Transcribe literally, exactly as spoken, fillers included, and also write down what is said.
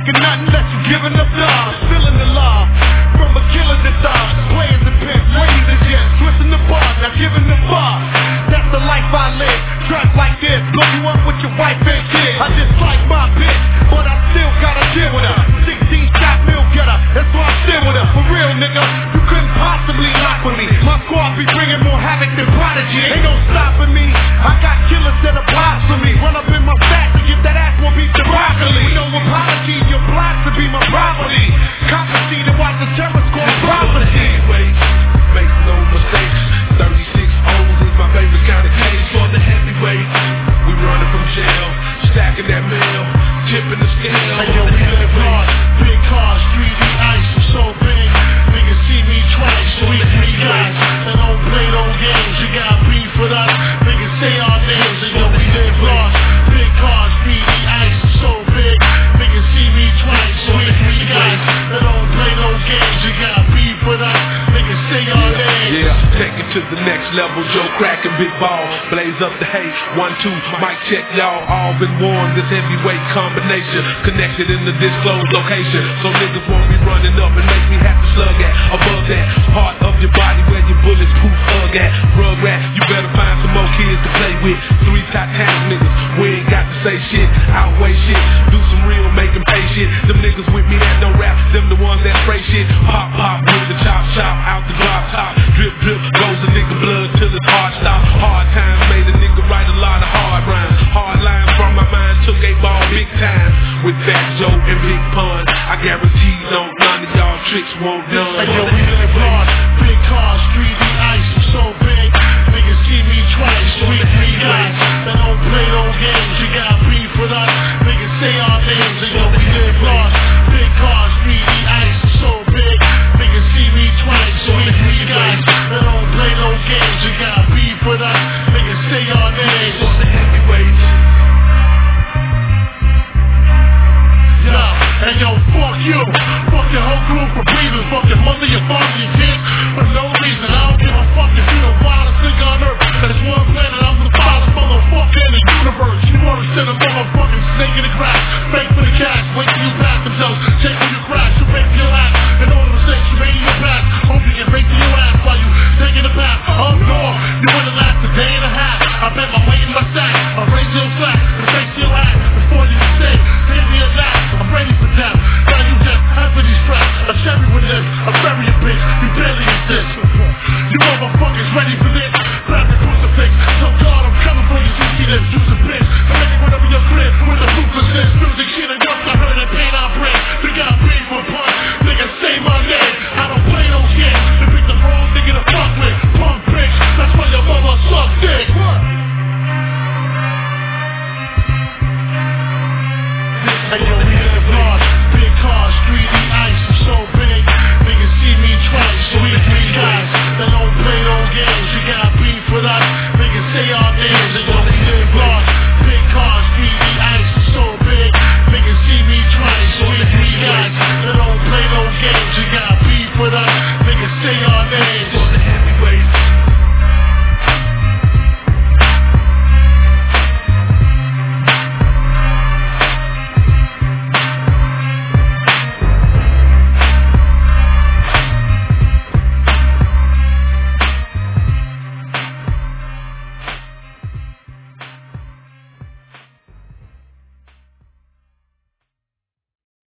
taking nothing less than giving up dollars. Feeling the law, from a killer to thugs, playing the pimp, ladies and gents, twisting the bar, now giving the bar. That's the life I live, dressed like this, blow you up with your wife and kids. I just like my bitch, but I still gotta deal with her. sixteen shot meal getter, that's why I'm still with her. For real, nigga, you couldn't possibly lock with me. My squad be bringing more havoc than Prodigy. Ain't no stopping me, I got killers that applies for me. Run up in my back to get that ass will be the broccoli. No apology, you're blind to be my property. Copy to watch the terror squad prophecy. Make no mistakes, thirty-six O's is my favorite kind of case. For the heavyweight, we running from jail, stacking that mail, tipping the scale. Hey yo, we live large, big cars, three D ice, I'm so big, niggas see me twice. We three guys that don't play those games. You got beef with us, niggas say our names. Hey yo, we live large, big cars, three D ice, I'm so big, niggas see me twice. We three guys that don't play those games. You got beef with us, niggas say our names. Yeah, take it to the next level, Joe Crack and Big Ball, blaze up the hate, one, two, mic check y'all, all been warned, this heavyweight combination, connected in the disclosed location, so niggas won't be running up and make me have to slug at, above that, part of your body where your bullets poof hug at, rug rat, you better find some more kids to play with, three Titanic niggas, we ain't got to say shit, outweigh shit, do some real make them pay shit, them niggas with me that don't rap, them the ones that spray shit, pop pop with the chop chop, out the drop top, drip drip, goes a nigga blood till his heart stop, hard times made a nigga write a lot of hard rhymes, hard lines from my mind, took a ball big time, with Fat Joe and Big Pun, I guarantee no none of y'all tricks won't done. Hey yo, we live large, big cars, three D ice, I'm so big, niggas see me twice. We three guys that don't play those games. You got beef with us, niggas say our names. Hey yo, we live large, big cars, three D ice, I'm so big, niggas see me twice. We three guys that don't play those games. You got beef with us, niggas say our names. For the heavyweights. Yo, and yo, fuck you, fuck your whole group of breathers, fuck your mother, your father.